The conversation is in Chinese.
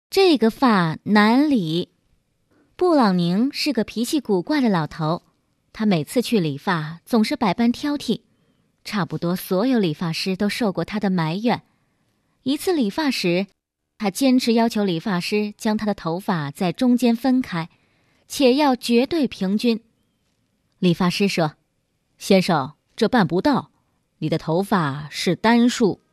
这个发难理。布朗宁是个脾气古怪的老头，他每次去理发总是百般挑剔，差不多所有理发师都受过他的埋怨。一次理发时，他坚持要求理发师将他的头发在中间分开，且要绝对平均。理发师说：“先生，这办不到，你的头发是单数。”